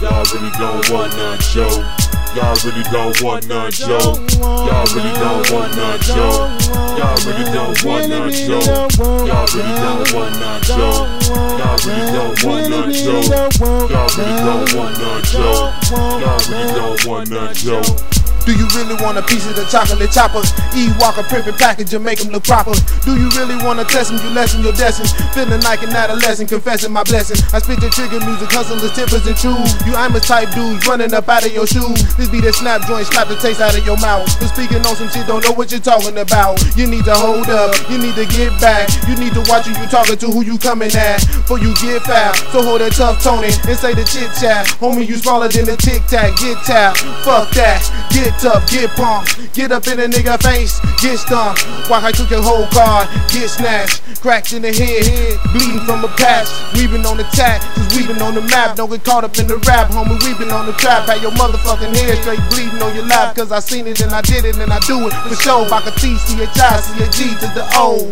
Y'all really don't want none, Joe. Y'all really don't want none, Joe. Y'all really don't want none, Joe. Y'all really don't want none, Joe. Y'all really don't want none, Joe. Y'all really don't want none, Joe. Y'all really don't want none, Joe. Y'all really don't want none, Joe. Do you really want a piece of the chocolate chopper? E-Walker, pimpin' package and make them look proper. Do you really want to test them? You lessen your destiny. Feeling like an adolescent, confessing my blessing. I spit the trigger music, hustlers, tippers, and chews. You Imus type dudes running up out of your shoes. This be the snap joint, slap the taste out of your mouth. But speaking on some shit, don't know what you're talking about. You need to hold up, you need to get back. You need to watch who you talking to, who you coming at. For you get foul, so hold that tough Tony and say the chit chat. Homie, you smaller than the tic tac, get tapped. Fuck that, get tough, get pumped, get up in a nigga face, get stumped. Walk I took your whole card, get snatched, cracked in the head, bleeding from a patch. Weaving on the tack, just weaving on the map. Don't get caught up in the rap, homie, weaving on the trap. Had your motherfucking head straight bleeding on your lap. Cause I seen it and I did it and I do it for sure. Back a T, C, H, I, C, a G to the O.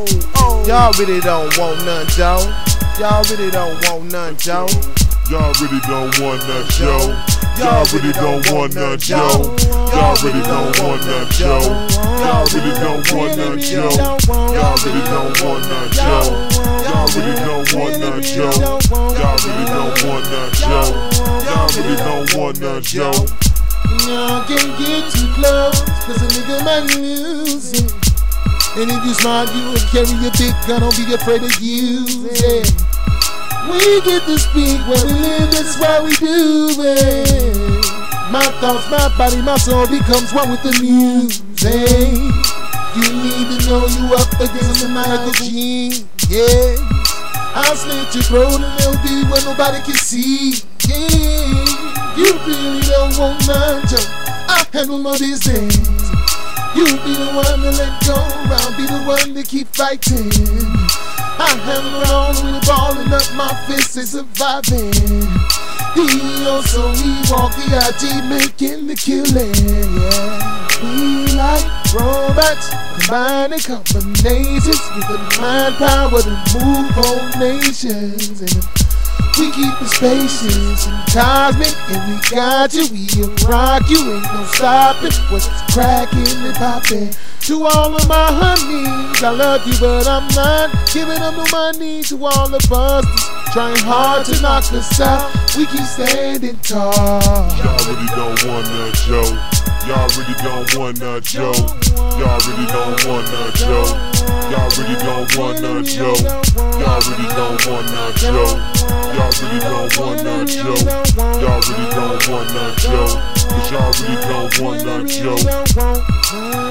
Y'all really don't want none, Joe. Y'all really don't want none, Joe. Y'all really don't want none, Joe. Y'all really don't want none, Joe. Y'all really don't want none, Joe. Y'all really don't want none, Joe. Y'all really don't want none, Joe. Y'all really don't want none, Joe. Y'all really don't want none, Joe. Y'all really don't want none, Joe. Y'all can't get too close, cause a nigga might lose it. And if you smart, you will carry a big gun, don't be afraid to use it. We get to speak when we live, that's why we do it. My thoughts, my body, my soul becomes one with the music. You need to know you up against a Michael G. Yeah, I'll slit your throat and it'll be where nobody can see. Yeah, you really don't want none, Joe. I'll handle my business. You be the one to let go, I'll be the one to keep fighting. I handle it all with balling up my fists and surviving. So we walk the IG making the killing, yeah. We like robots, combining combinations with the mind power to move whole nations. And we keep it spacious and cosmic, and we got you, we'll rock you, ain't no stopping. What's cracking and popping? To all of my honeys, I love you, but I'm not giving up no money. To all the busters trying hard to knock us out, we keep standing tall. Y'all really don't want none, Joe. Y'all really don't want none, Joe. Y'all really don't want none, Joe. Y'all really don't want none, Joe. Y'all really don't want none, Joe. Y'all really don't want none, Joe. Y'all really don't want none, Joe. Cause y'all really don't want none, Joe.